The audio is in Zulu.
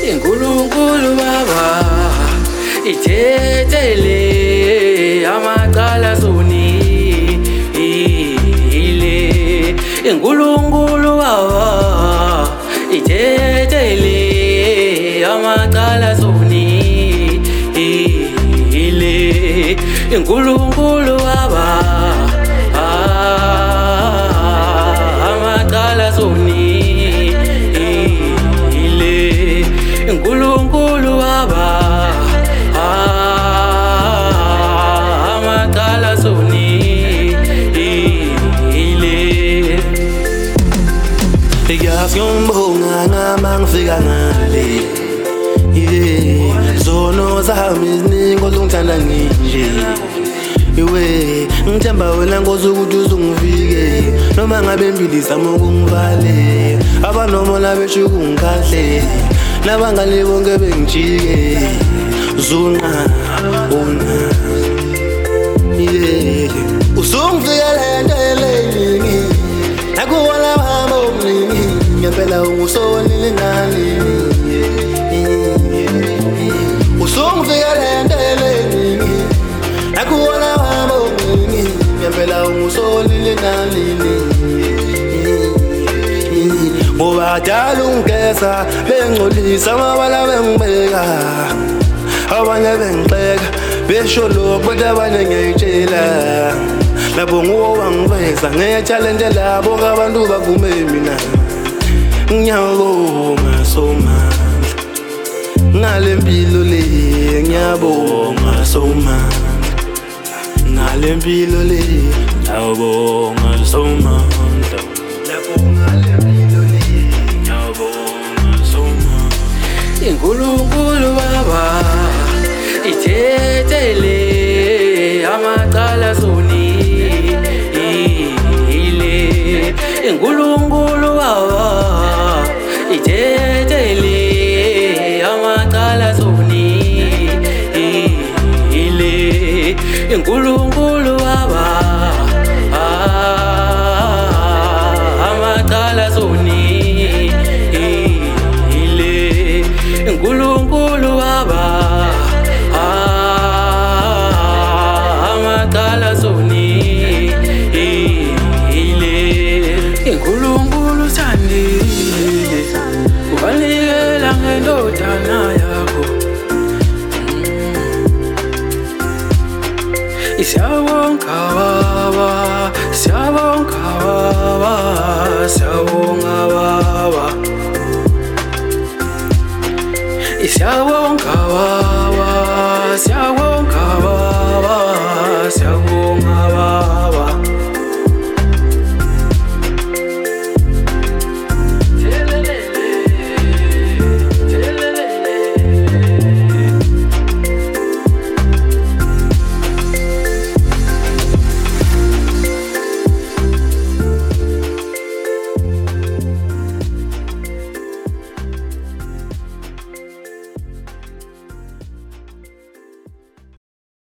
uNkulunkulu Baba ithethele amaqala sonile. uNkulunkulu Baba ithethele amaqala sonile. uNkulunkulu Baba amaqala sonile. uNkulunkulu Baba amaqala sonile. Ngiyabonga ngamangifika ngale. Zono zami ziningi ozongithanda nginje. Iwe ngithemba wena Nkosi ukuthi uzungivike noma ngabe impilo izama ukungivale. Abanomona besho ukungikahle nabangale bonke bengijike. Zona ona usungivike lento elengi nakuwala bamba omningi ngempela ungusonile nani. Usungivike lento elengi nakuwala bamba omningi ngempela ungusonile nani. Ngoba adala ungigeza bengcolisa amabala bengibeka, abanye bengixeka besho lokho kodwa abanye ngiyayitshela. Labo nguwo wangiveza ngiyatshalenge labo abantu bavume mina. Ngiyabonga somandla ngale mpilo le, ngiyabonga somandla ngale mpilo le, ngiyabonga somandla ngale mpilo le, ngiyabonga somandla. uNkulunkulu Baba ithethele amaqala sonile. uNkulunkulu Baba ithethele amaqala sonile. uNkulunkulu Baba amaqala sonile. uNkulunkulu Baba amaqala sonile. uNkulunkulu uthandile ubanikela ngendodana yakho. Siyabonga Baba, siyabonga Baba, siyabonga Baba. Siyabonga Baba, siyabonga Baba, siyabonga Baba.